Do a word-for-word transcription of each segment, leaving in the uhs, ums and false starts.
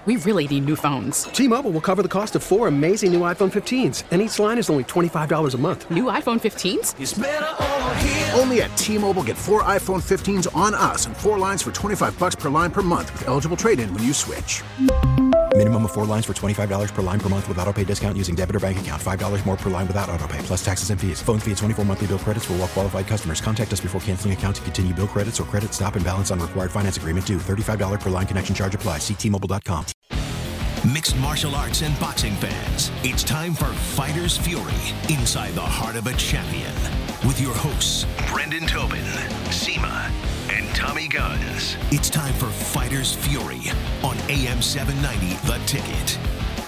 We really need new phones. T-Mobile will cover the cost of four amazing new iPhone fifteens, and each line is only twenty-five dollars a month. New iPhone fifteens? It's better over here. Only at T-Mobile, get four iPhone fifteens on us and four lines for twenty-five dollars per line per month with eligible trade-in when you switch. Minimum of four lines for twenty-five dollars per line per month with autopay discount using debit or bank account. five dollars more per line without autopay, plus taxes and fees. Phone fee at twenty-four monthly bill credits for well qualified customers. Contact us before canceling account to continue bill credits or credit stop and balance on required finance agreement due. thirty-five dollars per line connection charge applies. See T Mobile dot com. Mixed martial arts and boxing fans, it's time for Fighter's Fury, inside the heart of a champion. With your hosts, Brendan Tobin, Seema, and Tommy Guns. It's time for Fighter's Fury on A M seven ninety, The Ticket.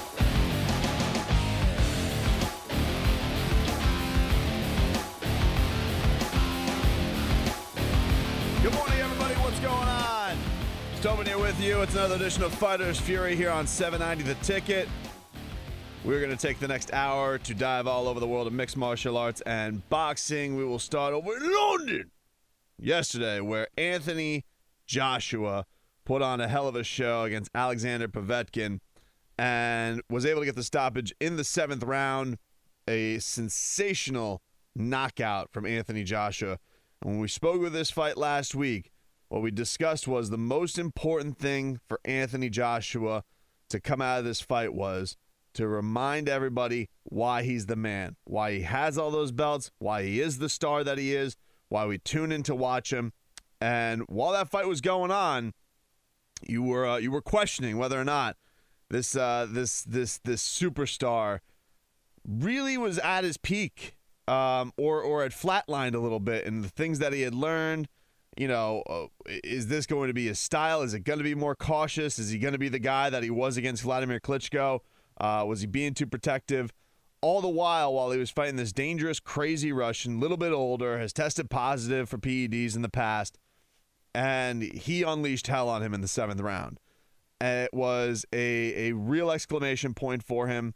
Good morning, everybody. What's going on? Tobin here with you. It's another edition of Fighter's Fury here on seven ninety The Ticket. We're going to take the next hour to dive all over the world of mixed martial arts and boxing. We will start over in London yesterday, where Anthony Joshua put on a hell of a show against Alexander Povetkin and was able to get the stoppage in the seventh round. A sensational knockout from Anthony Joshua. And when we spoke with this fight last week, what we discussed was the most important thing for Anthony Joshua to come out of this fight was to remind everybody why he's the man, why he has all those belts, why he is the star that he is, why we tune in to watch him. And while that fight was going on, you were uh, you were questioning whether or not this uh, this this this superstar really was at his peak, um, or or had flatlined a little bit, and the things that he had learned. You know, uh, is this going to be his style? Is it going to be more cautious? Is he going to be the guy that he was against Vladimir Klitschko? Uh, was he being too protective? All the while, while he was fighting this dangerous, crazy Russian, a little bit older, has tested positive for P E Ds in the past, and he unleashed hell on him in the seventh round. And it was a, a real exclamation point for him,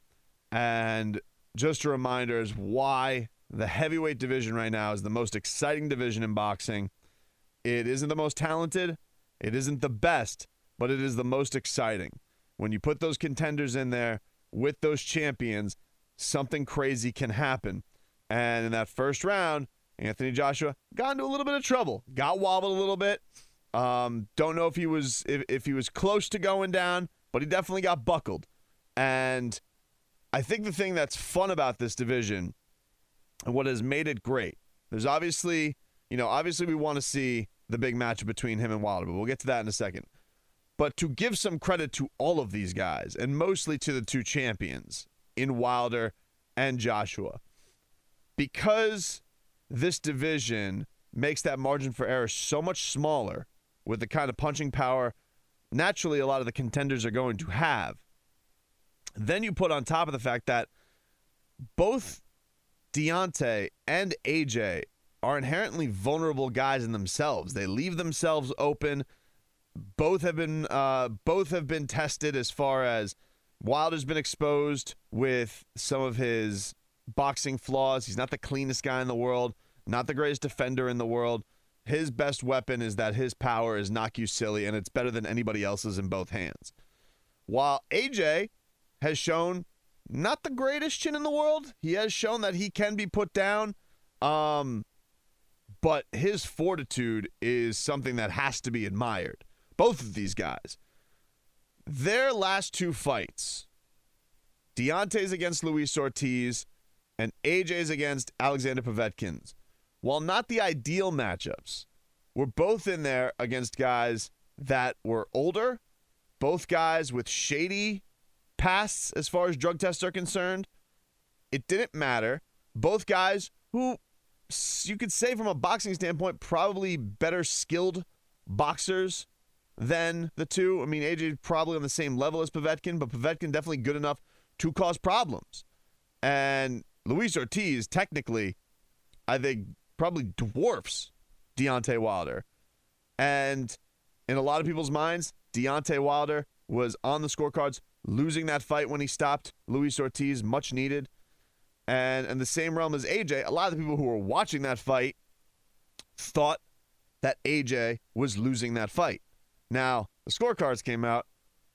and just a reminder is why the heavyweight division right now is the most exciting division in boxing. It isn't the most talented, it isn't the best, but it is the most exciting. When you put those contenders in there with those champions, something crazy can happen. And in that first round, Anthony Joshua got into a little bit of trouble, got wobbled a little bit. Um, don't know if he was if, if he was close to going down, but he definitely got buckled. And I think the thing that's fun about this division and what has made it great, there's obviously, you know, obviously we want to see the big match between him and Wilder, but we'll get to that in a second. But to give some credit to all of these guys, and mostly to the two champions in Wilder and Joshua, because this division makes that margin for error so much smaller with the kind of punching power naturally a lot of the contenders are going to have. Then you put on top of the fact that both Deontay and A J are inherently vulnerable guys in themselves. They leave themselves open. Both have been uh, both have been tested as far as Wilder's been exposed with some of his boxing flaws. He's not the cleanest guy in the world, not the greatest defender in the world. His best weapon is that his power is knock you silly, and it's better than anybody else's in both hands. While A J has shown not the greatest chin in the world, he has shown that he can be put down. Um, but his fortitude is something that has to be admired. Both of these guys. Their last two fights, Deontay's against Luis Ortiz and A J's against Alexander Povetkin, while not the ideal matchups, were both in there against guys that were older, both guys with shady pasts as far as drug tests are concerned. It didn't matter. Both guys who, you could say from a boxing standpoint, probably better skilled boxers than the two. I mean, A J probably on the same level as Povetkin, but Povetkin definitely good enough to cause problems. And Luis Ortiz, technically, I think, probably dwarfs Deontay Wilder. And in a lot of people's minds, Deontay Wilder was on the scorecards, losing that fight when he stopped Luis Ortiz, much needed. And in the same realm as A J, a lot of the people who were watching that fight thought that A J was losing that fight. Now, the scorecards came out.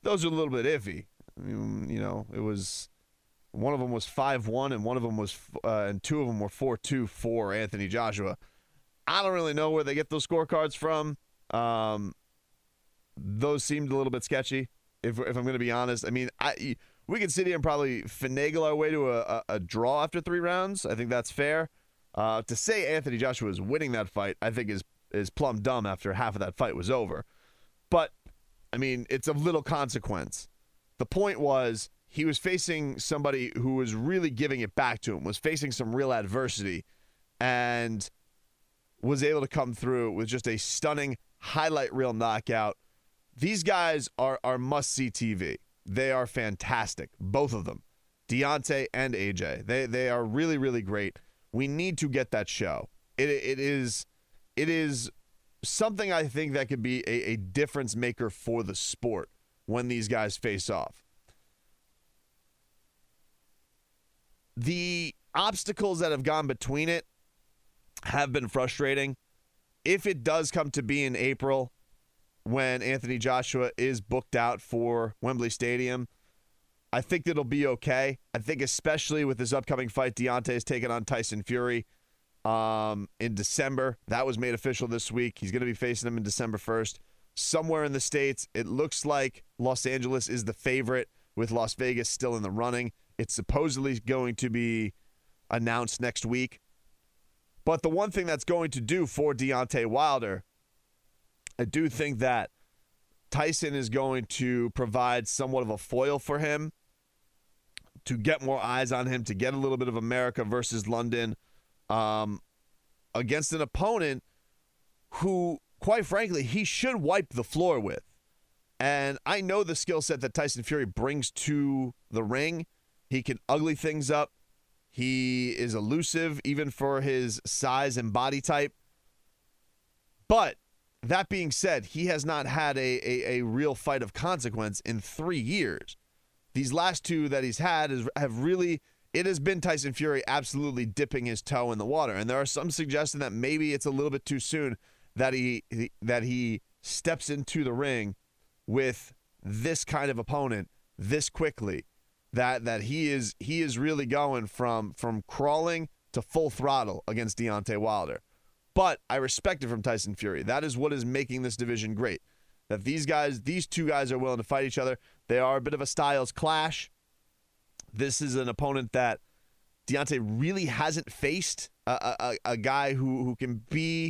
those are a little bit iffy. I mean, you know, it was one of them was five one and one of them was uh, and two of them were four two for Anthony Joshua. I don't really know where they get those scorecards from. Um, those seemed a little bit sketchy, if if I'm going to be honest. I mean, I we could sit here and probably finagle our way to a, a, a draw after three rounds. I think that's fair. Uh, to say Anthony Joshua is winning that fight, I think is is plumb dumb after half of that fight was over. But, I mean, it's of little consequence. The point was he was facing somebody who was really giving it back to him, was facing some real adversity, and was able to come through with just a stunning highlight reel knockout. These guys are, are must-see T V. They are fantastic, both of them, Deontay and A J. They they are really, really great. We need to get that show. It it is it is something I think that could be a, a difference maker for the sport when these guys face off. The obstacles that have gone between it have been frustrating. If it does come to be in April, when Anthony Joshua is booked out for Wembley Stadium, I think it'll be okay. I think especially with this upcoming fight, Deontay is taking on Tyson Fury um, in December. That was made official this week. He's going to be facing him in December first. Somewhere in the States, it looks like Los Angeles is the favorite, with Las Vegas still in the running. It's supposedly going to be announced next week. But the one thing that's going to do for Deontay Wilder, I do think that Tyson is going to provide somewhat of a foil for him to get more eyes on him, to get a little bit of America versus London um, against an opponent who, quite frankly, he should wipe the floor with. And I know the skill set that Tyson Fury brings to the ring. He can ugly things up. He is elusive, even for his size and body type. But that being said, he has not had a, a, a real fight of consequence in three years. These last two that he's had is, have really, it has been Tyson Fury absolutely dipping his toe in the water. And there are some suggesting that maybe it's a little bit too soon that he, he that he steps into the ring with this kind of opponent this quickly. That that he is he is really going from from crawling to full throttle against Deontay Wilder. But I respect it from Tyson Fury. That is what is making this division great. That these guys, these two guys are willing to fight each other. They are a bit of a styles clash. This is an opponent that Deontay really hasn't faced. A, a, a guy who, who can be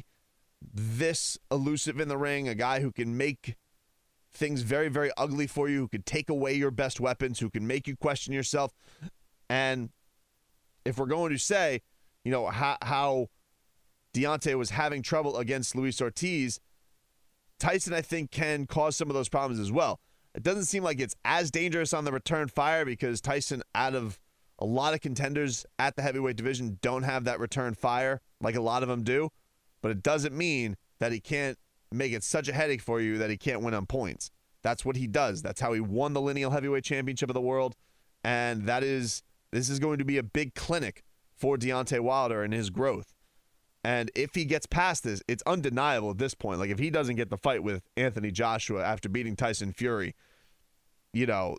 this elusive in the ring. A guy who can make things very, very ugly for you. Who can take away your best weapons. Who can make you question yourself. And if we're going to say, you know, how... how Deontay was having trouble against Luis Ortiz, Tyson, I think, can cause some of those problems as well. It doesn't seem like it's as dangerous on the return fire because Tyson, out of a lot of contenders at the heavyweight division, don't have that return fire like a lot of them do. But it doesn't mean that he can't make it such a headache for you that he can't win on points. That's what he does. That's how he won the lineal heavyweight championship of the world. And that is, this is going to be a big clinic for Deontay Wilder and his growth. And if he gets past this, it's undeniable at this point. Like, if he doesn't get the fight with Anthony Joshua after beating Tyson Fury, you know,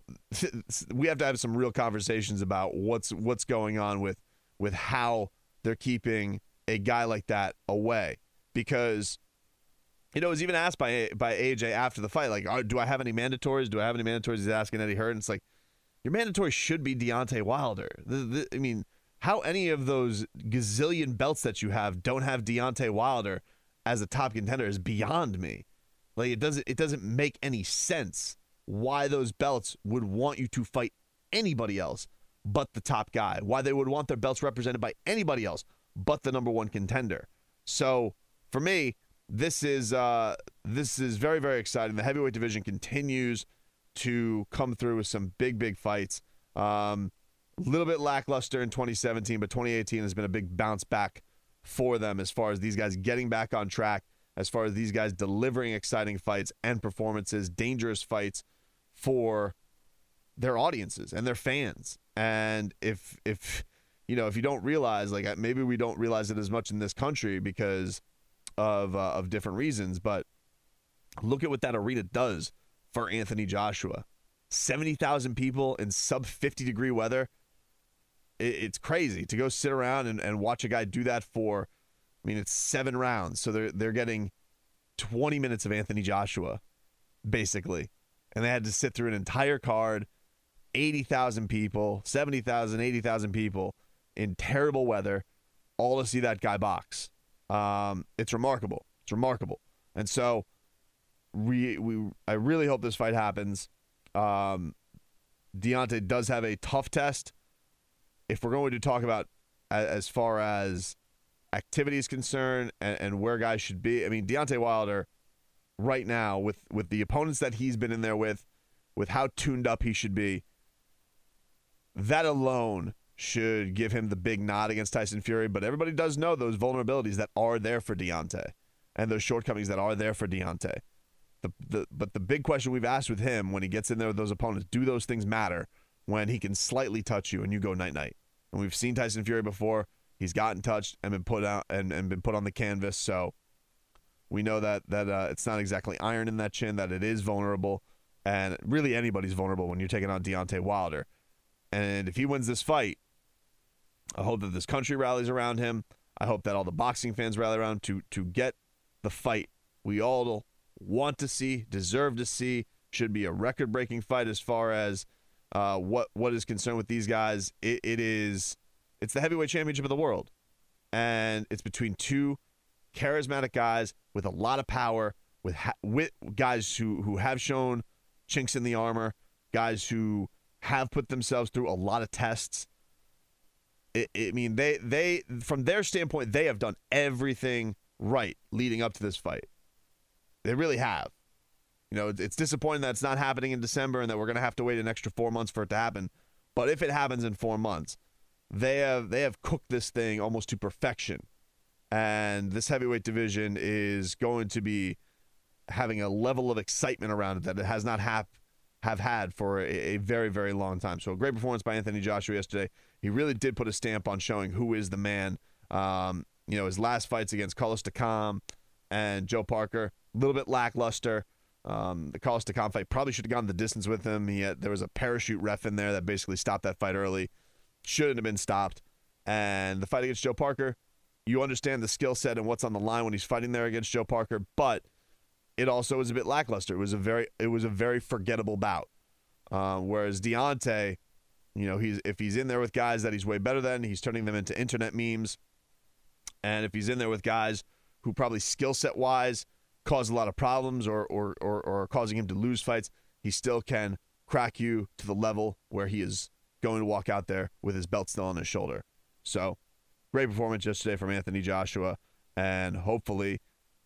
we have to have some real conversations about what's what's going on with with how they're keeping a guy like that away. Because, you know, it was even asked by by A J after the fight, like, oh, do I have any mandatories? Do I have any mandatories? He's asking Eddie Hearn. It's like, your mandatory should be Deontay Wilder. The, the, I mean, how any of those gazillion belts that you have don't have Deontay Wilder as a top contender is beyond me. Like, it doesn't it doesn't make any sense why those belts would want you to fight anybody else but the top guy. Why they would want their belts represented by anybody else but the number one contender. So for me, this is uh, this is very, very exciting. The heavyweight division continues to come through with some big, big fights. Um, A little bit lackluster in twenty seventeen, but twenty eighteen has been a big bounce back for them as far as these guys getting back on track, as far as these guys delivering exciting fights and performances, dangerous fights for their audiences and their fans. And if, if you know, if you don't realize, like, maybe we don't realize it as much in this country because of, uh, of different reasons, but look at what that arena does for Anthony Joshua. seventy thousand people in sub fifty degree weather. It, it's crazy to go sit around and, and watch a guy do that for, I mean, it's seven rounds. So they're, they're getting twenty minutes of Anthony Joshua, basically. And they had to sit through an entire card, eighty thousand people, seventy thousand, eighty thousand people in terrible weather, all to see that guy box. Um, it's remarkable. It's remarkable. And so we, we I really hope this fight happens. Um, Deontay does have a tough test. If we're going to talk about as, as far as activity is concerned and, and where guys should be, I mean, Deontay Wilder right now with, with the opponents that he's been in there with, with how tuned up he should be, that alone should give him the big nod against Tyson Fury. But everybody does know those vulnerabilities that are there for Deontay and those shortcomings that are there for Deontay. The, the, but the big question we've asked with him when he gets in there with those opponents, do those things matter when he can slightly touch you and you go night-night? And we've seen Tyson Fury before. He's gotten touched and been put out and, and been put on the canvas. So we know that that uh, it's not exactly iron in that chin, that it is vulnerable. And really anybody's vulnerable when you're taking on Deontay Wilder. And if he wins this fight, I hope that this country rallies around him. I hope that all the boxing fans rally around him to, to get the fight we all want to see, deserve to see. Should be a record-breaking fight as far as uh, what what is concerned with these guys. It, it is, it's the heavyweight championship of the world. And it's between two charismatic guys with a lot of power, with ha- with guys who, who have shown chinks in the armor, guys who have put themselves through a lot of tests. It, it, I mean, they they from their standpoint, they have done everything right leading up to this fight. They really have. You know, it's disappointing that it's not happening in December and that we're going to have to wait an extra four months for it to happen. But if it happens in four months, they have they have cooked this thing almost to perfection. And this heavyweight division is going to be having a level of excitement around it that it has not have, have had for a, a very, very long time. So a great performance by Anthony Joshua yesterday. He really did put a stamp on showing who is the man. Um, you know, his last fights against Carlos Takam and Joe Parker, a little bit lackluster. Um, the Carlos Takam fight probably should have gone the distance with him. He had, there was a parachute ref in there that basically stopped that fight early. Shouldn't have been stopped. And the fight against Joe Parker, you understand the skill set and what's on the line when he's fighting there against Joe Parker, but it also was a bit lackluster. It was a very, it was a very forgettable bout. Uh, whereas Deontay, you know, he's if he's in there with guys that he's way better than, he's turning them into internet memes. And if he's in there with guys who probably skill set wise cause a lot of problems or or or, or are causing him to lose fights, he still can crack you to the level where he is going to walk out there with his belt still on his shoulder. So, great performance yesterday from Anthony Joshua, and hopefully,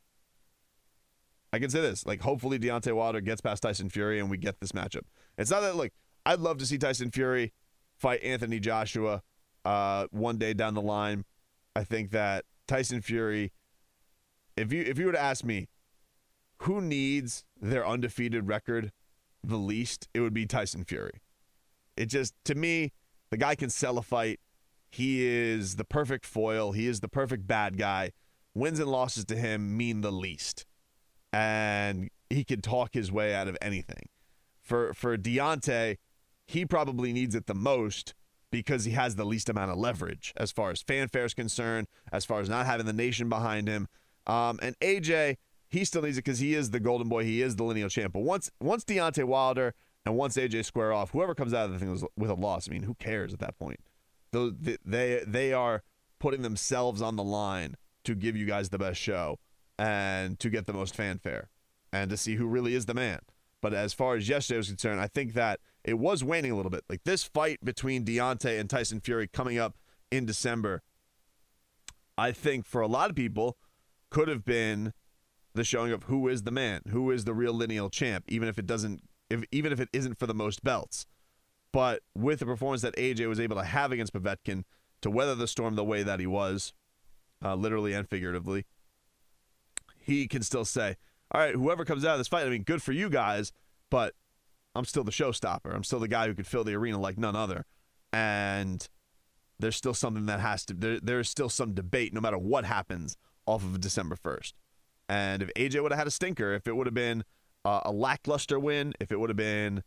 I can say this, like hopefully Deontay Wilder gets past Tyson Fury and we get this matchup. It's not that, like, I'd love to see Tyson Fury fight Anthony Joshua uh, one day down the line. I think that Tyson Fury, if you if you were to ask me, who needs their undefeated record the least, it would be Tyson Fury. It just, to me, the guy can sell a fight. He is the perfect foil. He is the perfect bad guy. Wins and losses to him mean the least. And he can talk his way out of anything. For for Deontay, he probably needs it the most because he has the least amount of leverage as far as fanfare is concerned, as far as not having the nation behind him. Um, and A J, he still needs it because he is the golden boy. He is the lineal champ. But once once Deontay Wilder and once A J square off, whoever comes out of the thing with a loss, I mean, who cares at that point? They, they, they are putting themselves on the line to give you guys the best show and to get the most fanfare and to see who really is the man. But as far as yesterday was concerned, I think that it was waning a little bit. Like this fight between Deontay and Tyson Fury coming up in December, I think for a lot of people could have been the showing of who is the man, who is the real lineal champ, even if it doesn't, if even if it isn't for the most belts. But with the performance that A J was able to have against Povetkin to weather the storm the way that he was, uh, literally and figuratively, he can still say, all right, whoever comes out of this fight, I mean, good for you guys, but I'm still the showstopper. I'm still the guy who could fill the arena like none other. And there's still something that has to, there, there's still some debate no matter what happens off of December first. And if A J would have had a stinker, if it would have been uh, a lackluster win, if it would have been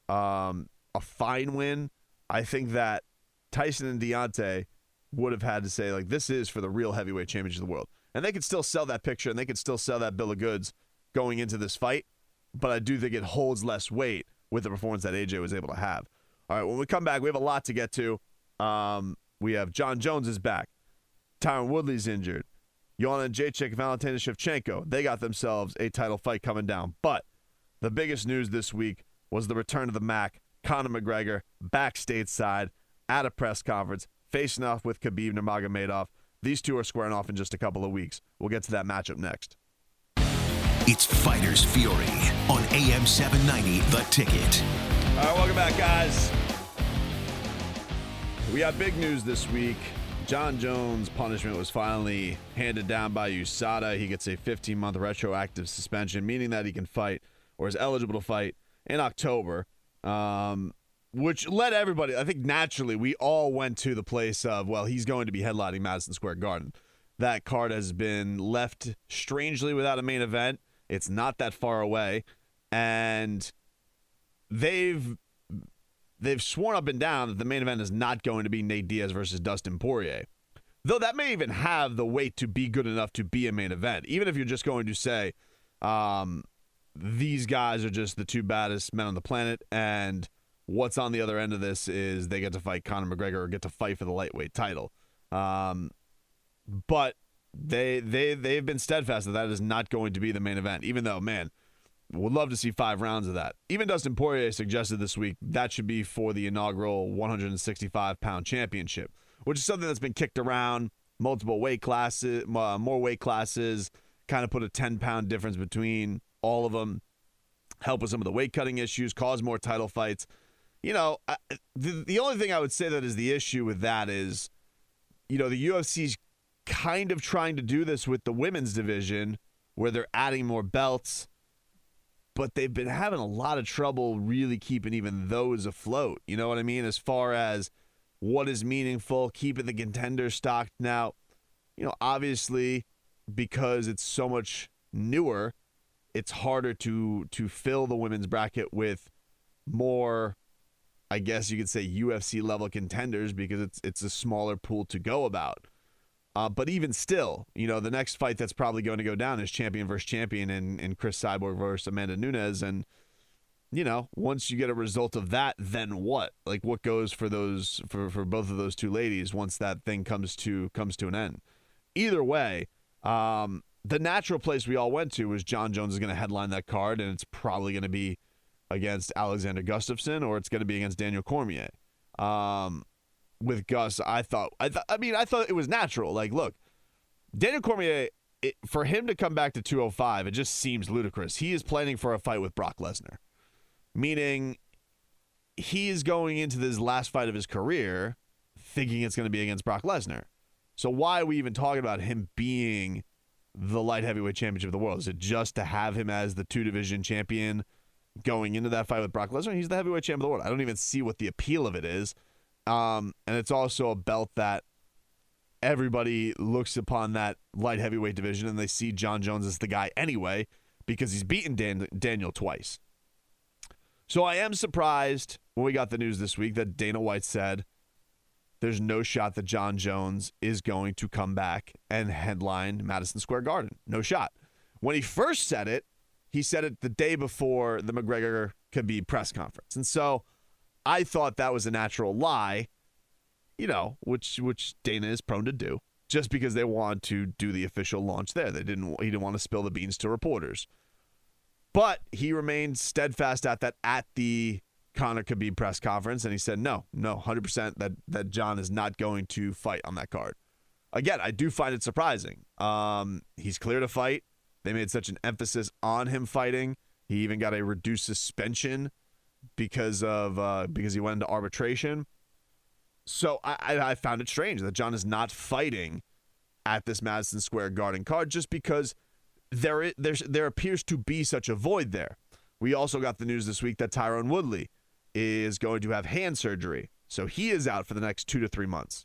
um, a fine win, I think that Tyson and Deontay would have had to say, like, this is for the real heavyweight championship of the world. And they could still sell that picture, and they could still sell that bill of goods going into this fight, but I do think it holds less weight with the performance that A J was able to have. All right, when we come back, we have a lot to get to. Um, we have John Jones is back. Tyron Woodley's injured. Joanna Jacek, Valentina Shevchenko, they got themselves a title fight coming down. But the biggest news this week was the return of the Mac, Conor McGregor, back stateside at a press conference, facing off with Khabib Nurmagomedov. These two are squaring off in just a couple of weeks. We'll get to that matchup next. It's Fighters Fury on A M seven ninety, The Ticket. All right, welcome back, guys. We got big news this week. John Jones' punishment was finally handed down by U S A D A. He gets a fifteen-month retroactive suspension, meaning that he can fight or is eligible to fight in October, um, which led everybody, I think naturally, we all went to the place of, well, he's going to be headlining Madison Square Garden. That card has been left strangely without a main event. It's not that far away, and they've they've sworn up and down that the main event is not going to be Nate Diaz versus Dustin Poirier. Though that may even have the weight to be good enough to be a main event, even if you're just going to say, um, these guys are just the two baddest men on the planet, and what's on the other end of this is they get to fight Conor McGregor or get to fight for the lightweight title. Um, but they they they've been steadfast that that is not going to be the main event, even though, man, would love to see five rounds of that. Even Dustin Poirier suggested this week that should be for the inaugural one sixty-five pound championship, which is something that's been kicked around, multiple weight classes, uh, more weight classes, kind of put a ten pound difference between all of them, help with some of the weight cutting issues, cause more title fights. You know, I, the, the only thing I would say that is the issue with that is, you know, the U F C's kind of trying to do this with the women's division where they're adding more belts, but they've been having a lot of trouble really keeping even those afloat. You know what I mean? As far as what is meaningful, keeping the contenders stocked. Now, you know, obviously, because it's so much newer, it's harder to to fill the women's bracket with more, I guess you could say, U F C level contenders because it's it's a smaller pool to go about. Uh, but even still, you know, the next fight that's probably going to go down is champion versus champion and, and Chris Cyborg versus Amanda Nunes. And, you know, once you get a result of that, then what? Like, what goes for those for, for both of those two ladies once that thing comes to comes to an end? Either way, um, the natural place we all went to was John Jones is going to headline that card, and it's probably going to be against Alexander Gustafsson or it's going to be against Daniel Cormier. Um, with Gus, I thought, I th- I mean, I thought it was natural. Like, look, Daniel Cormier, it, for him to come back to two oh five, it just seems ludicrous. He is planning for a fight with Brock Lesnar, meaning he is going into this last fight of his career thinking it's going to be against Brock Lesnar. So why are we even talking about him being the light heavyweight championship of the world? Is it just to have him as the two-division champion going into that fight with Brock Lesnar? He's the heavyweight champion of the world. I don't even see what the appeal of it is. Um, and it's also a belt that everybody looks upon that light heavyweight division and they see John Jones as the guy anyway because he's beaten Dan- Daniel twice. So I am surprised when we got the news this week that Dana White said there's no shot that John Jones is going to come back and headline Madison Square Garden. No shot. When he first said it, he said it the day before the McGregor-Khabib press conference. And so I thought that was a natural lie, you know, which which Dana is prone to do, just because they want to do the official launch there. They didn't he didn't want to spill the beans to reporters. But he remained steadfast at that at the Conor Khabib press conference, and he said, no, no, one hundred percent that, that John is not going to fight on that card. Again, I do find it surprising. Um, he's clear to fight. They made such an emphasis on him fighting. He even got a reduced suspension because of uh, because he went into arbitration. So I, I, I found it strange that John is not fighting at this Madison Square Garden card just because there is, there's, there appears to be such a void there. We also got the news this week that Tyron Woodley is going to have hand surgery. So he is out for the next two to three months.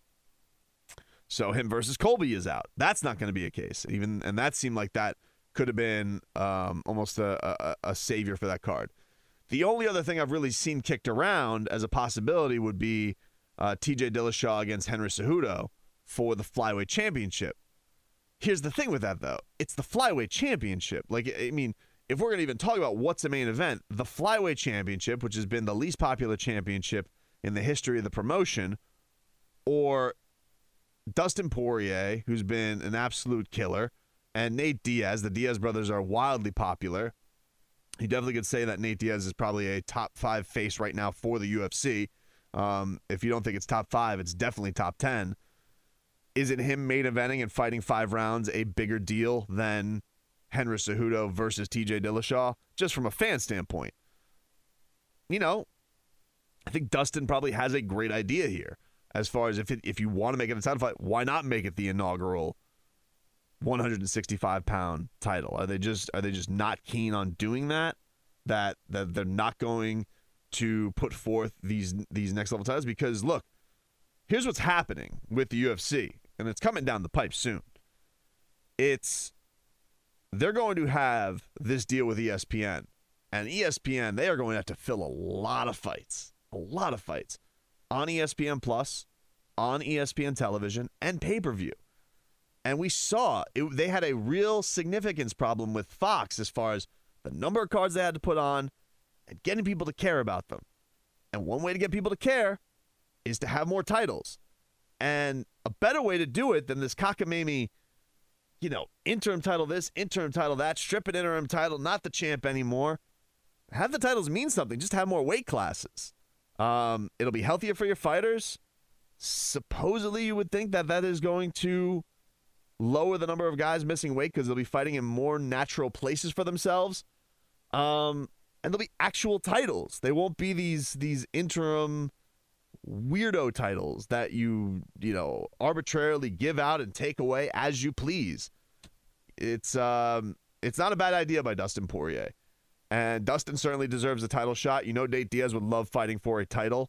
So him versus Colby is out. That's not going to be a case. Even and that seemed like that could have been um, almost a, a, a savior for that card. The only other thing I've really seen kicked around as a possibility would be uh, T J Dillashaw against Henry Cejudo for the flyweight championship. Here's the thing with that, though. It's the flyweight championship. Like, I mean, if we're going to even talk about what's the main event, the flyweight championship, which has been the least popular championship in the history of the promotion, or Dustin Poirier, who's been an absolute killer, and Nate Diaz. The Diaz brothers are wildly popular. You definitely could say that Nate Diaz is probably a top five face right now for the U F C. Um, if you don't think it's top five, it's definitely top ten. Isn't him main eventing and fighting five rounds a bigger deal than Henry Cejudo versus T J Dillashaw? Just from a fan standpoint. You know, I think Dustin probably has a great idea here. As far as if it, if you want to make it a title fight, why not make it the inaugural one sixty-five pound title? Are they just are they just not keen on doing that? That that they're not going to put forth these these next level titles? Because look, here's what's happening with the U F C, and it's coming down the pipe soon. It's they're going to have this deal with E S P N, and E S P N, they are going to have to fill a lot of fights, a lot of fights on E S P N Plus, on E S P N Television, and pay-per-view. And we saw it, they had a real significance problem with Fox as far as the number of cards they had to put on and getting people to care about them. And one way to get people to care is to have more titles. And a better way to do it than this cockamamie, you know, interim title this, interim title that, strip an interim title, not the champ anymore. Have the titles mean something. Just have more weight classes. Um, it'll be healthier for your fighters. Supposedly, you would think that that is going to lower the number of guys missing weight because they'll be fighting in more natural places for themselves. Um, and there'll be actual titles. They won't be these these interim weirdo titles that you, you know, arbitrarily give out and take away as you please. It's um, it's not a bad idea by Dustin Poirier. And Dustin certainly deserves a title shot. You know, Nate Diaz would love fighting for a title.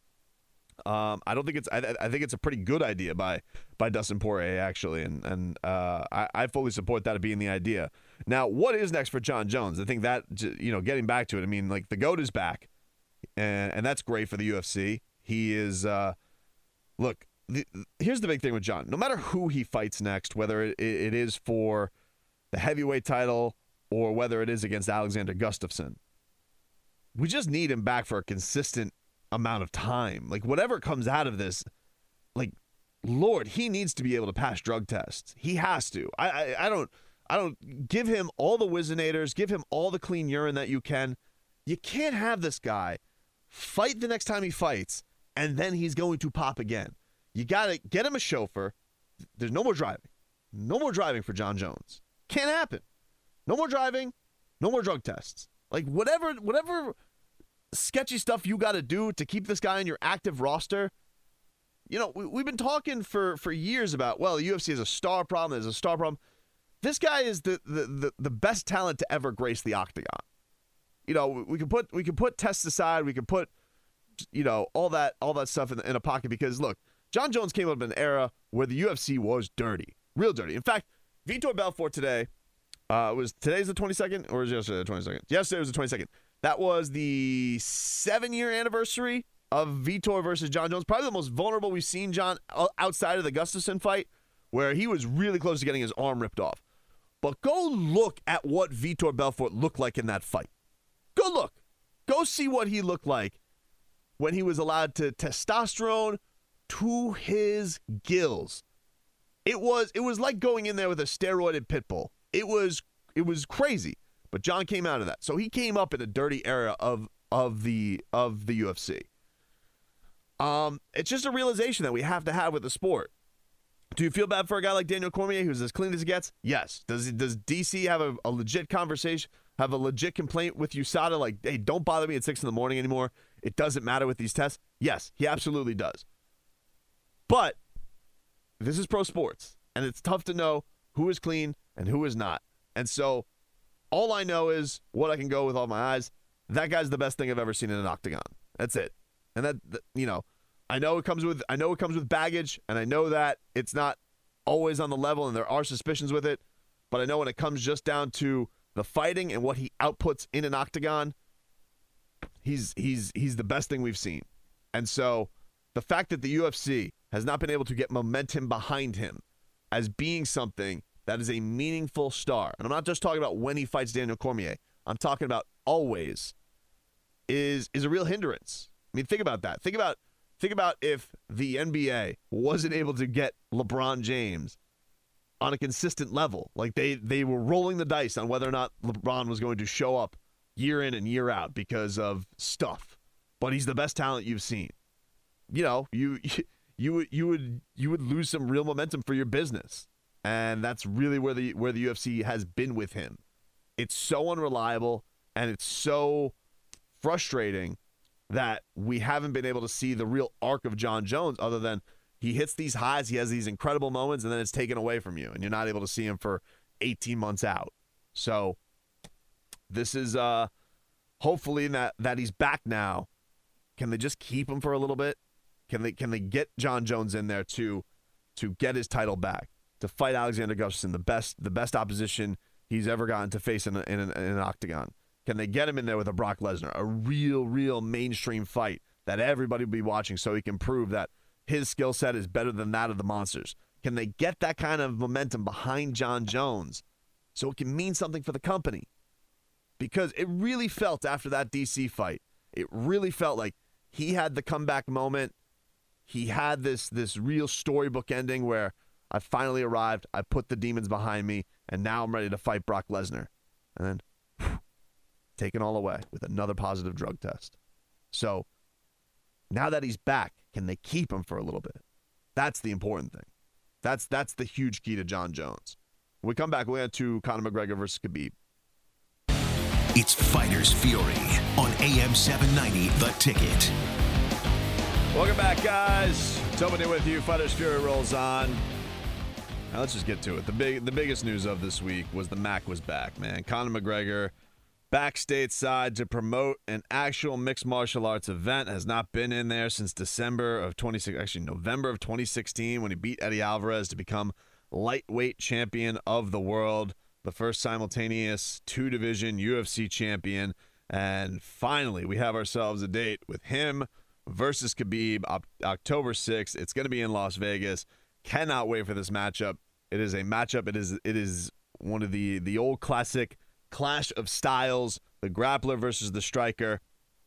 Um, I don't think it's. I, I think it's a pretty good idea by by Dustin Poirier actually, and and uh, I, I fully support that being the idea. Now, what is next for Jon Jones? I think that, you know, getting back to it. I mean, like, the GOAT is back, and and that's great for the U F C. He is. Uh, look, the, here's the big thing with Jon. No matter who he fights next, whether it, it is for the heavyweight title or whether it is against Alexander Gustafsson, we just need him back for a consistent amount of time. Like, whatever comes out of this, like, Lord, he needs to be able to pass drug tests. He has to. I, I, I don't I don't give him all the Whizzonators, give him all the clean urine that you can. You can't have this guy fight the next time he fights, and then he's going to pop again. You got to get him a chauffeur. There's no more driving. No more driving for Jon Jones. Can't happen. No more driving. No more drug tests. Like, whatever, whatever sketchy stuff you got to do to keep this guy on your active roster. You know, we, we've been talking for, for years about, well, the U F C has a star problem. There's a star problem. This guy is the, the, the, the best talent to ever grace the octagon. You know, we can put we can put tests aside. We can put, you know, all that all that stuff in, in a pocket because, look, Jon Jones came up in an era where the U F C was dirty, real dirty. In fact, Vitor Belfort today, uh, was today's the twenty-second or was yesterday the twenty-second? Yesterday was the twenty-second. That was the seven-year anniversary of Vitor versus Jon Jones. Probably the most vulnerable we've seen Jon outside of the Gustafsson fight, where he was really close to getting his arm ripped off. But go look at what Vitor Belfort looked like in that fight. Go look. Go see what he looked like when he was allowed to testosterone to his gills. It was it was like going in there with a steroided pit bull. It was it was crazy. But Jon came out of that. So he came up in a dirty era of of the of the U F C. Um, it's just a realization that we have to have with the sport. Do you feel bad for a guy like Daniel Cormier who's as clean as he gets? Yes. Does does D C have a, a legit conversation, have a legit complaint with U S A D A like, hey, don't bother me at six in the morning anymore. It doesn't matter with these tests? Yes, he absolutely does. But this is pro sports, and it's tough to know who is clean and who is not. And so all I know is what I can go with all my eyes. That guy's the best thing I've ever seen in an octagon. That's it. And that, that you know, I know it comes with I know it comes with baggage, and I know that it's not always on the level, and there are suspicions with it. But I know when it comes just down to the fighting and what he outputs in an octagon, he's he's he's the best thing we've seen. And so the fact that the U F C has not been able to get momentum behind him as being something that is a meaningful star, and I'm not just talking about when he fights Daniel Cormier, I'm talking about always, is is a real hindrance. I mean, think about that. Think about think about if the N B A wasn't able to get LeBron James on a consistent level. Like they they were rolling the dice on whether or not LeBron was going to show up year in and year out because of stuff. But he's the best talent you've seen. You know, you you would you would you would lose some real momentum for your business. And that's really where the where the U F C has been with him. It's so unreliable and it's so frustrating that we haven't been able to see the real arc of Jon Jones, other than he hits these highs, he has these incredible moments, and then it's taken away from you, and you're not able to see him for eighteen months out. So this is uh, hopefully that that he's back now. Can they just keep him for a little bit? Can they can they get Jon Jones in there to to get his title back, to fight Alexander Gustafsson, the best the best opposition he's ever gotten to face in, a, in, an, in an octagon? Can they get him in there with a Brock Lesnar, a real, real mainstream fight that everybody will be watching so he can prove that his skill set is better than that of the monsters? Can they get that kind of momentum behind Jon Jones so it can mean something for the company? Because it really felt after that D C fight, it really felt like he had the comeback moment. He had this this real storybook ending where I finally arrived, I put the demons behind me, and now I'm ready to fight Brock Lesnar. And then whew, taken all away with another positive drug test. So now that he's back, can they keep him for a little bit? That's the important thing. That's that's the huge key to Jon Jones. When we come back, we'll get to Conor McGregor versus Khabib. It's Fighters Fury on A M seven ninety, The Ticket. Welcome back, guys. Tobin here with you. Fighters Fury rolls on. Now let's just get to it. The big, the biggest news of this week was the Mac was back, man. Conor McGregor back stateside to promote an actual mixed martial arts event. Has not been in there since December of twenty sixteen, actually November of twenty sixteen, when he beat Eddie Alvarez to become lightweight champion of the world, the first simultaneous two-division U F C champion. And finally, we have ourselves a date with him versus Khabib, October sixth. It's going to be in Las Vegas. Cannot wait for this matchup. It is a matchup. It is it is one of the the old classic clash of styles, the grappler versus the striker,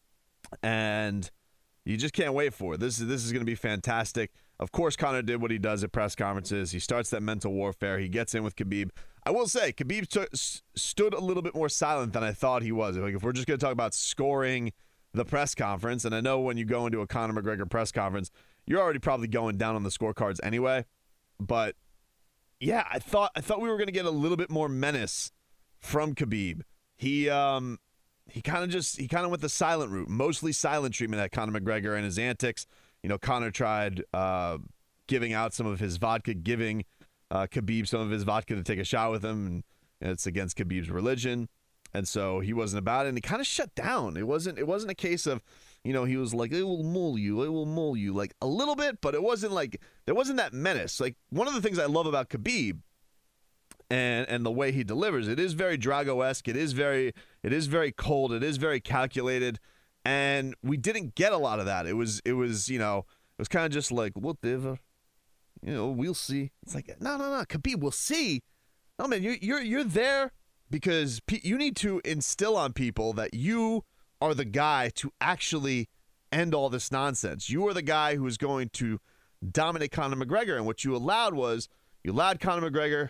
and you just can't wait for it. This is this is going to be fantastic. Of course, Conor did what he does at press conferences. He starts that mental warfare. He gets in with Khabib. I will say, Khabib t- stood a little bit more silent than I thought he was. Like, if we're just going to talk about scoring the press conference, and I know when you go into a Conor McGregor press conference, you're already probably going down on the scorecards anyway. But yeah, I thought I thought we were going to get a little bit more menace from Khabib. He um he kind of just he kind of went the silent route, mostly silent treatment at Conor McGregor and his antics. You know, Conor tried uh, giving out some of his vodka, giving uh, Khabib some of his vodka to take a shot with him, and it's against Khabib's religion. And so he wasn't about it, and he kind of shut down. It wasn't it wasn't a case of, you know, he was like, "I will maul you, I will maul you," like a little bit, but it wasn't like, there wasn't that menace. Like, one of the things I love about Khabib and and the way he delivers, it is very Drago-esque, it is very it is very cold, it is very calculated, and we didn't get a lot of that. It was it was, you know, it was kind of just like, whatever, you know, we'll see. It's like, no, no, no, Khabib, we'll see. No, man, you're you're you're there because you need to instill on people that you are the guy to actually end all this nonsense. You are the guy who is going to dominate Conor McGregor. And what you allowed was, you allowed Conor McGregor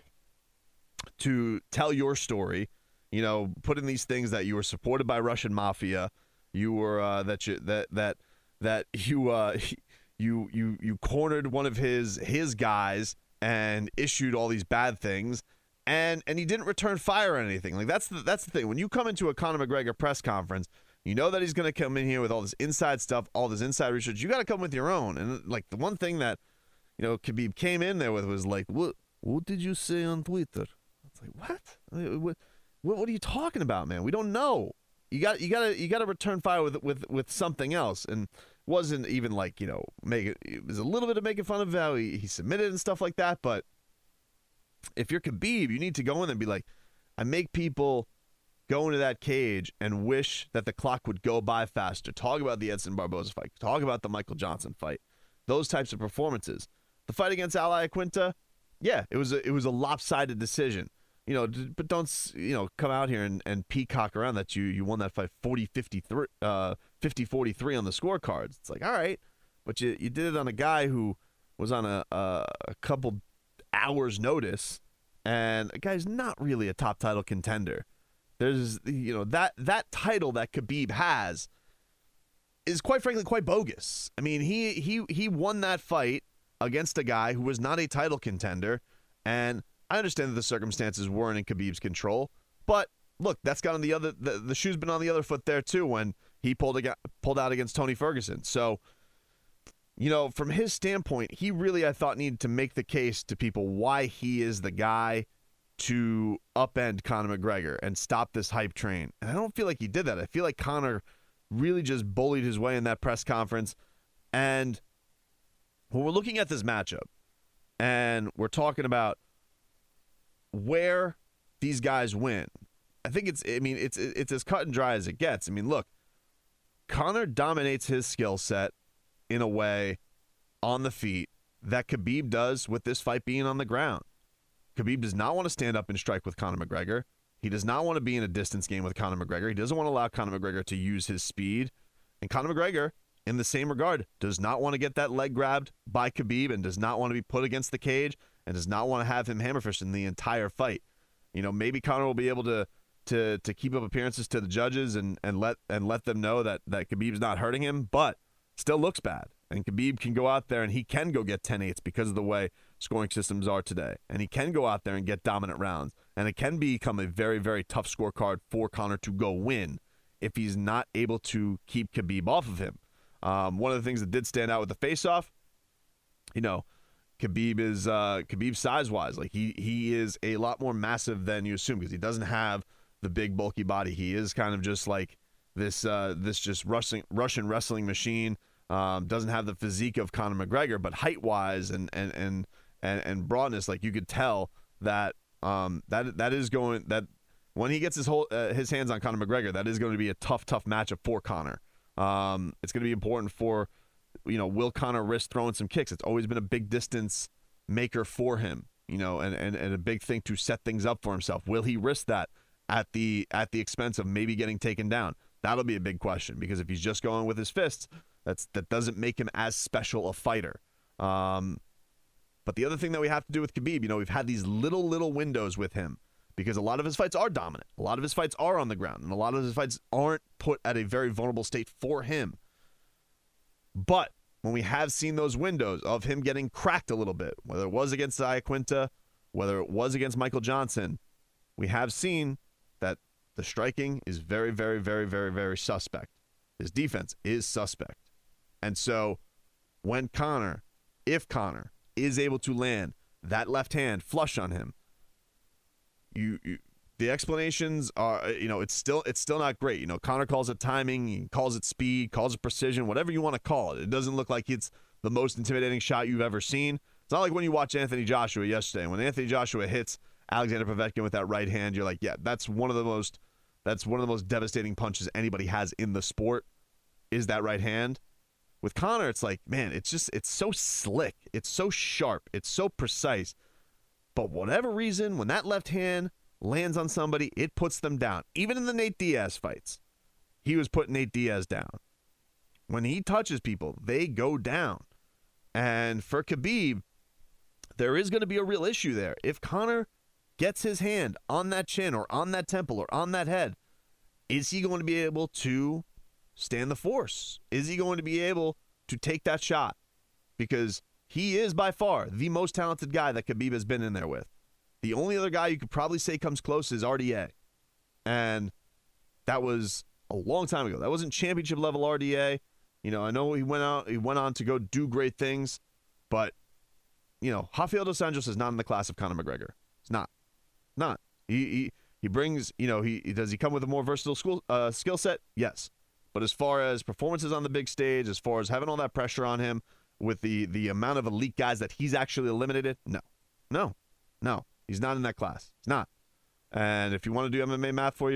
to tell your story, you know, put in these things that you were supported by Russian mafia, you were uh, that you that that that you uh, you you you cornered one of his his guys and issued all these bad things. And and he didn't return fire or anything. Like, that's the, that's the thing. When you come into a Conor McGregor press conference, you know that he's going to come in here with all this inside stuff, all this inside research. You got to come with your own. And, like, the one thing that, you know, Khabib came in there with was like, what what did you say on Twitter? It's like, what? What, what, what are you talking about, man? We don't know. You got you got to you got to return fire with with with something else. And it wasn't even like, you know, make it, it was a little bit of making fun of how he, he submitted and stuff like that, but if you're Khabib, you need to go in and be like, I make people go into that cage and wish that the clock would go by faster. Talk about the Edson Barboza fight. Talk about the Michael Johnson fight. Those types of performances. The fight against Al Iaquinta, yeah, it was a, it was a lopsided decision. You know, but don't, you know, come out here and, and peacock around that you you won that fight forty fifty-three, uh, fifty forty-three on the scorecards. It's like, all right, but you, you did it on a guy who was on a, a, a couple hours notice, and a guy's not really a top title contender. There's, you know, that that title that Khabib has is quite frankly quite bogus. I mean, he he he won that fight against a guy who was not a title contender, and I understand that the circumstances weren't in Khabib's control, but look, that's got on the other the, the shoe's been on the other foot there too when he pulled ag- pulled out against Tony Ferguson. So, you know, from his standpoint, he really, I thought, needed to make the case to people why he is the guy to upend Conor McGregor and stop this hype train. And I don't feel like he did that. I feel like Conor really just bullied his way in that press conference. And when we're looking at this matchup and we're talking about where these guys win, I think it's, I mean, it's it's as cut and dry as it gets. I mean, look, Conor dominates his skill set in a way on the feet that Khabib does with this fight being on the ground. Khabib does not want to stand up and strike with Conor McGregor. He does not want to be in a distance game with Conor McGregor. He doesn't want to allow Conor McGregor to use his speed. And Conor McGregor, in the same regard, does not want to get that leg grabbed by Khabib and does not want to be put against the cage and does not want to have him hammerfish in the entire fight. You know, maybe Conor will be able to to to keep up appearances to the judges and and let and let them know that that Khabib's not hurting him, but still looks bad. And Khabib can go out there and he can go get ten eights because of the way scoring systems are today. And he can go out there and get dominant rounds. And it can become a very, very tough scorecard for Conor to go win if he's not able to keep Khabib off of him. Um, one of the things that did stand out with the face-off, you know, Khabib is uh, Khabib size-wise. Like he he is a lot more massive than you assume because he doesn't have the big, bulky body. He is kind of just like this uh, this just Russian, Russian wrestling machine. Um, doesn't have the physique of Conor McGregor, but height-wise and and and and, and broadness, like you could tell that um, that that is going that when he gets his whole uh, his hands on Conor McGregor, that is going to be a tough, tough matchup for Conor. Um, it's going to be important for, you know, will Conor risk throwing some kicks? It's always been a big distance maker for him, you know, and, and, and a big thing to set things up for himself. Will he risk that at the at the expense of maybe getting taken down? That'll be a big question because if he's just going with his fists, that's that doesn't make him as special a fighter. Um, but the other thing that we have to do with Khabib, you know, we've had these little, little windows with him because a lot of his fights are dominant. A lot of his fights are on the ground, and a lot of his fights aren't put at a very vulnerable state for him. But when we have seen those windows of him getting cracked a little bit, whether it was against Iaquinta, whether it was against Michael Johnson, we have seen that the striking is very, very, very, very, very suspect. His defense is suspect. And so when Conor, if Conor, is able to land that left hand flush on him, you, you the explanations are, you know, it's still it's still not great. You know, Conor calls it timing, he calls it speed, calls it precision, whatever you want to call it. It doesn't look like it's the most intimidating shot you've ever seen. It's not like when you watch Anthony Joshua yesterday. When Anthony Joshua hits Alexander Povetkin with that right hand, you're like, yeah, that's one of the most that's one of the most devastating punches anybody has in the sport, is that right hand. With Conor, it's like, man, it's just, it's so slick. It's so sharp. It's so precise. But whatever reason, when that left hand lands on somebody, it puts them down. Even in the Nate Diaz fights, he was putting Nate Diaz down. When he touches people, they go down. And for Khabib, there is going to be a real issue there. If Conor gets his hand on that chin or on that temple or on that head, is he going to be able to stand the force? Is he going to be able to take that shot? Because he is by far the most talented guy that Khabib has been in there with. The only other guy you could probably say comes close is R D A. And that was a long time ago. That wasn't championship level R D A. You know, I know he went out, he went on to go do great things, but, you know, Rafael dos Anjos is not in the class of Conor McGregor. It's not. Not. He he, he brings, you know, he does he come with a more versatile school uh, skill set? Yes. But as far as performances on the big stage, as far as having all that pressure on him with the the amount of elite guys that he's actually eliminated, no. No. No. He's not in that class. He's not. And if you want to do M M A math for you,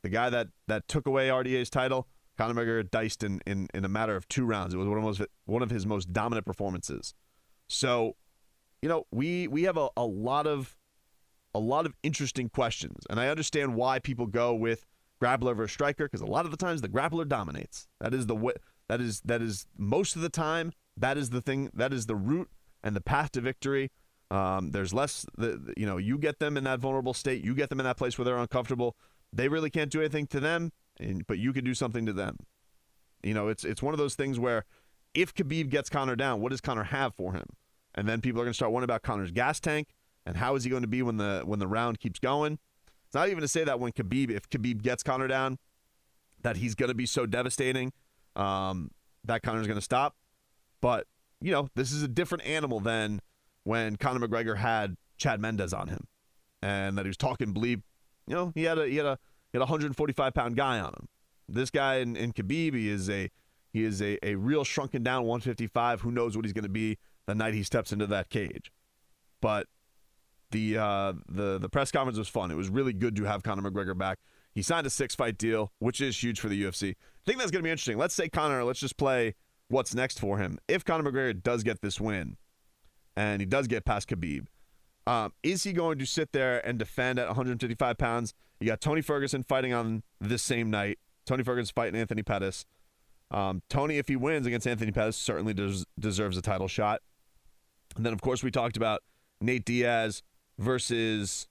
the guy that that took away R D A's title, Conor McGregor diced in, in, in a matter of two rounds. It was one of, most, one of his most dominant performances. So, you know, we we have a, a lot of a lot of interesting questions, and I understand why people go with grappler versus striker, because a lot of the times the grappler dominates. That is the way, that is that is most of the time that is the thing, that is the route and the path to victory. Um, there's less, the, the, you know, you get them in that vulnerable state, you get them in that place where they're uncomfortable. They really can't do anything to them, and, but you can do something to them. You know, it's it's one of those things where if Khabib gets Conor down, what does Conor have for him? And then people are going to start wondering about Conor's gas tank and how is he going to be when the when the round keeps going. It's not even to say that when Khabib, if Khabib gets Conor down, that he's going to be so devastating um, that Conor's going to stop. But, you know, this is a different animal than when Conor McGregor had Chad Mendes on him and that he was talking bleep. You know, he had a he had a he had a one hundred forty-five pound guy on him. This guy in, in Khabib, he is a he is a, a real shrunken down one fifty-five. Who knows what he's going to be the night he steps into that cage. But the uh, the the press conference was fun. It was really good to have Conor McGregor back. He signed a six-fight deal, which is huge for the U F C. I think that's going to be interesting. Let's say Conor, let's just play what's next for him. If Conor McGregor does get this win, and he does get past Khabib, um, is he going to sit there and defend at one hundred fifty-five pounds? You got Tony Ferguson fighting on this same night. Tony Ferguson's fighting Anthony Pettis. Um, Tony, if he wins against Anthony Pettis, certainly des- deserves a title shot. And then, of course, we talked about Nate Diaz versus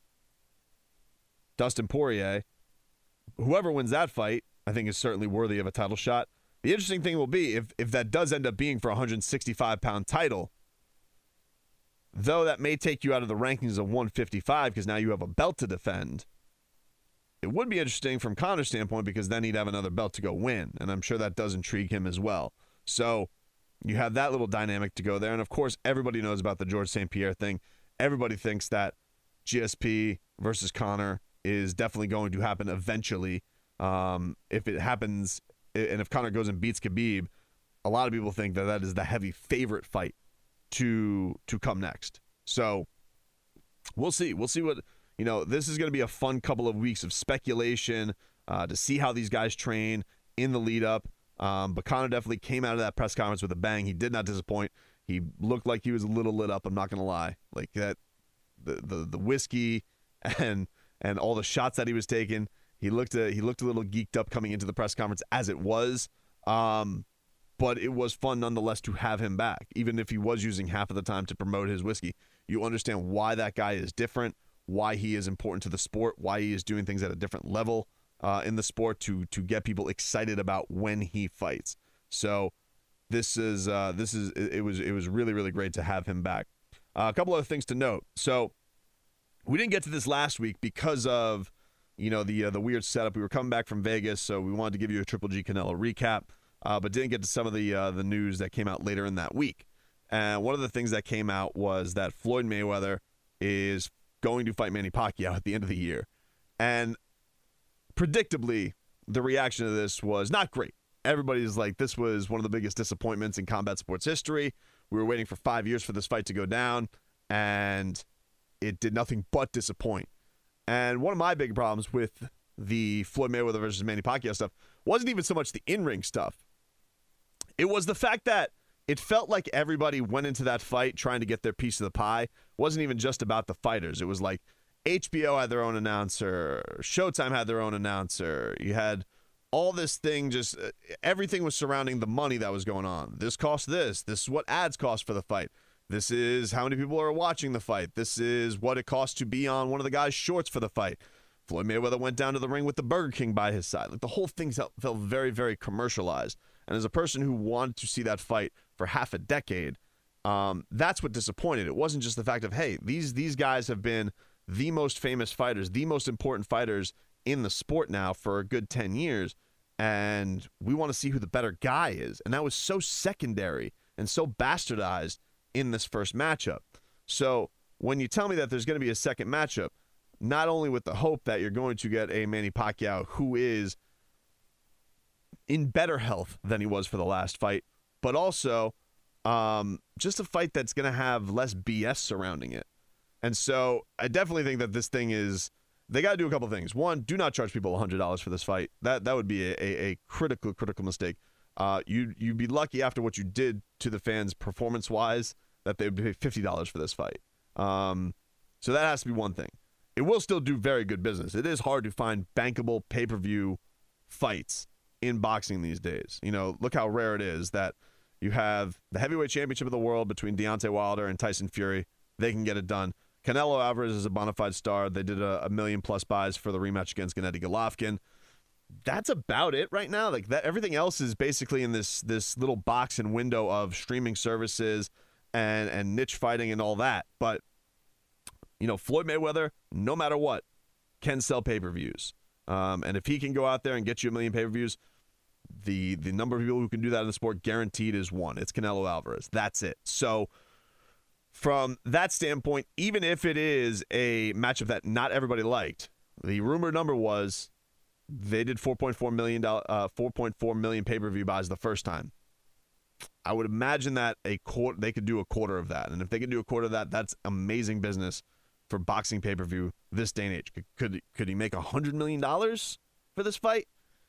Dustin Poirier. Whoever wins that fight, I think, is certainly worthy of a title shot. The interesting thing will be if, if that does end up being for a one hundred sixty-five pound title, though that may take you out of the rankings of one fifty-five because now you have a belt to defend. It would be interesting from Conor's standpoint because then he'd have another belt to go win, and I'm sure that does intrigue him as well. So you have that little dynamic to go there, and of course everybody knows about the George Saint Pierre thing. Everybody thinks that G S P versus Conor is definitely going to happen eventually. Um, if it happens, and if Conor goes and beats Khabib, a lot of people think that that is the heavy favorite fight to to come next. So we'll see. We'll see what, you know, this is going to be a fun couple of weeks of speculation uh, to see how these guys train in the lead up. Um, but Conor definitely came out of that press conference with a bang. He did not disappoint. He looked like he was a little lit up. I'm not going to lie. Like that, the, the the whiskey and and all the shots that he was taking. He looked a, he looked a little geeked up coming into the press conference as it was. Um, but it was fun nonetheless to have him back, even if he was using half of the time to promote his whiskey. You understand why that guy is different, why he is important to the sport, why he is doing things at a different level uh, in the sport to to get people excited about when he fights. So this is uh, this is it was it was really really great to have him back. Uh, a couple other things to note. So we didn't get to this last week because of you know the uh, the weird setup. We were coming back from Vegas, so we wanted to give you a Triple G Canelo recap, uh, but didn't get to some of the uh, the news that came out later in that week. And one of the things that came out was that Floyd Mayweather is going to fight Manny Pacquiao at the end of the year. And predictably, the reaction to this was not great. Everybody's like, this was one of the biggest disappointments in combat sports history. We were waiting for five years for this fight to go down, and it did nothing but disappoint. And one of my big problems with the Floyd Mayweather versus Manny Pacquiao stuff wasn't even so much the in-ring stuff. It was the fact that it felt like everybody went into that fight trying to get their piece of the pie. It wasn't even just about the fighters. It was like H B O had their own announcer, Showtime had their own announcer. You had all this thing, just uh, everything was surrounding the money that was going on. This cost this. This is what ads cost for the fight. This is how many people are watching the fight. This is what it costs to be on one of the guys' shorts for the fight. Floyd Mayweather went down to the ring with the Burger King by his side. Like the whole thing felt, felt very, very commercialized. And as a person who wanted to see that fight for half a decade, um, that's what disappointed. It wasn't just the fact of, hey, these these guys have been the most famous fighters, the most important fighters in the sport now for a good ten years, and we want to see who the better guy is. And that was so secondary and so bastardized in this first matchup. So when you tell me that there's going to be a second matchup, not only with the hope that you're going to get a Manny Pacquiao who is in better health than he was for the last fight, but also um, just a fight that's going to have less B S surrounding it. And so I definitely think that this thing is they got to do a couple things. One, do not charge people one hundred dollars for this fight. That that would be a, a, a critical, critical mistake. Uh, you, you'd be lucky after what you did to the fans performance-wise that they would pay fifty dollars for this fight. Um, so that has to be one thing. It will still do very good business. It is hard to find bankable pay-per-view fights in boxing these days. You know, look how rare it is that you have the heavyweight championship of the world between Deontay Wilder and Tyson Fury. They can get it done. Canelo Alvarez is a bona fide star. They did a, a million-plus buys for the rematch against Gennady Golovkin. That's about it right now. Like that, everything else is basically in this this little box and window of streaming services and and niche fighting and all that. But you know, Floyd Mayweather, no matter what, can sell pay-per-views. Um, and if he can go out there and get you a million pay-per-views, the the number of people who can do that in the sport guaranteed is one. It's Canelo Alvarez. That's it. So from that standpoint, even if it is a matchup that not everybody liked, the rumor number was they did four point four million dollars, uh, four point four million pay-per-view buys the first time. I would imagine that a quarter, they could do a quarter of that. And if they can do a quarter of that, that's amazing business for boxing pay-per-view this day and age. Could could, could he make one hundred million dollars for this fight?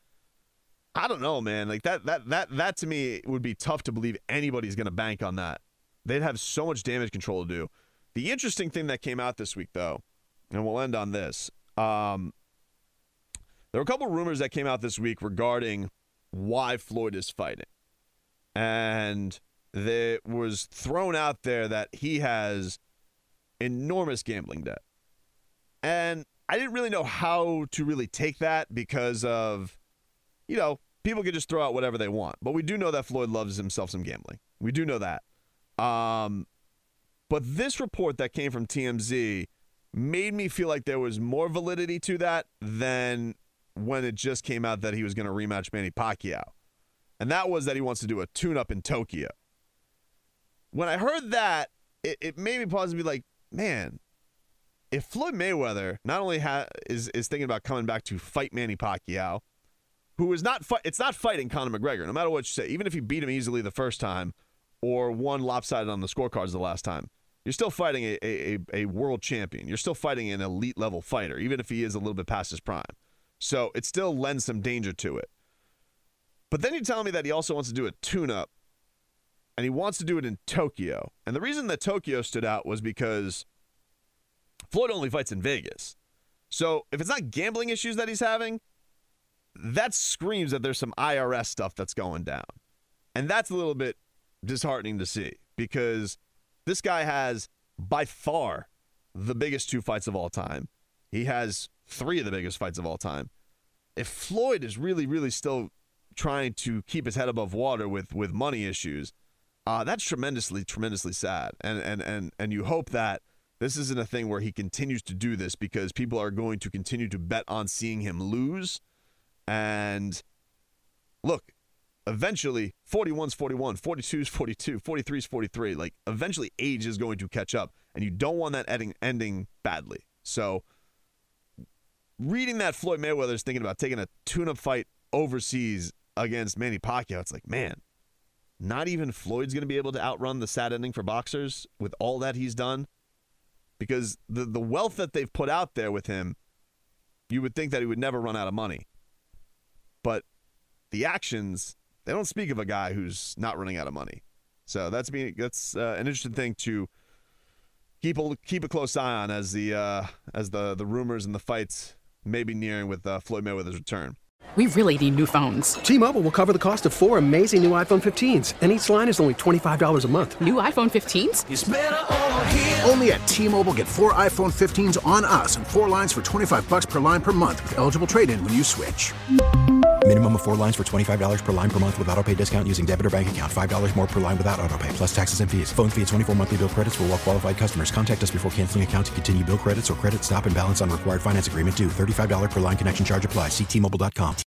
I don't know, man. Like that that that that to me would be tough to believe anybody's going to bank on that. They'd have so much damage control to do. The interesting thing that came out this week, though, and we'll end on this, um, there were a couple rumors that came out this week regarding why Floyd is fighting. And there was thrown out there that he has enormous gambling debt. And I didn't really know how to really take that because of, you know, people can just throw out whatever they want. But we do know that Floyd loves himself some gambling. We do know that. Um, but this report that came from T M Z made me feel like there was more validity to that than when it just came out that he was going to rematch Manny Pacquiao. And that was that he wants to do a tune-up in Tokyo. When I heard that, it, it made me pause and be like, man, if Floyd Mayweather not only ha- is, is thinking about coming back to fight Manny Pacquiao, who is not fi- it's not fighting Conor McGregor, no matter what you say, even if he beat him easily the first time or won lopsided on the scorecards the last time, you're still fighting a, a, a world champion. You're still fighting an elite-level fighter, even if he is a little bit past his prime. So it still lends some danger to it. But then you tell me that he also wants to do a tune-up, and he wants to do it in Tokyo. And the reason that Tokyo stood out was because Floyd only fights in Vegas. So if it's not gambling issues that he's having, that screams that there's some I R S stuff that's going down. And that's a little bit disheartening to see because this guy has by far the biggest two fights of all time. He has three of the biggest fights of all time. If Floyd is really, really still trying to keep his head above water with, with money issues, uh, that's tremendously, tremendously sad. And, and, and, and you hope that this isn't a thing where he continues to do this because people are going to continue to bet on seeing him lose. And look, eventually forty-one's forty-one, forty-two's forty-two, forty-three's forty-three. Like eventually age is going to catch up and you don't want that ending, ending badly. So reading that Floyd Mayweather is thinking about taking a tune-up fight overseas against Manny Pacquiao, it's like, man, not even Floyd's going to be able to outrun the sad ending for boxers with all that he's done. Because the, the wealth that they've put out there with him, you would think that he would never run out of money. But the actions, they don't speak of a guy who's not running out of money. So that's being that's uh, an interesting thing to keep a, keep a close eye on as the uh, as the, the rumors and the fights may be nearing with uh, Floyd Mayweather's return. We really need new phones. T-Mobile will cover the cost of four amazing new iPhone fifteens, and each line is only twenty-five dollars a month. New iPhone fifteens? It's better over here. Only at T-Mobile, get four iPhone fifteens on us and four lines for twenty-five bucks per line per month with eligible trade-in when you switch. Minimum of four lines for twenty-five dollars per line per month with autopay discount using debit or bank account. five dollars more per line without autopay, plus taxes and fees. Phone fee at twenty-four monthly bill credits for well-qualified customers. Contact us before canceling account to continue bill credits or credit stop and balance on required finance agreement due. thirty-five dollars per line connection charge applies. See T Mobile dot com.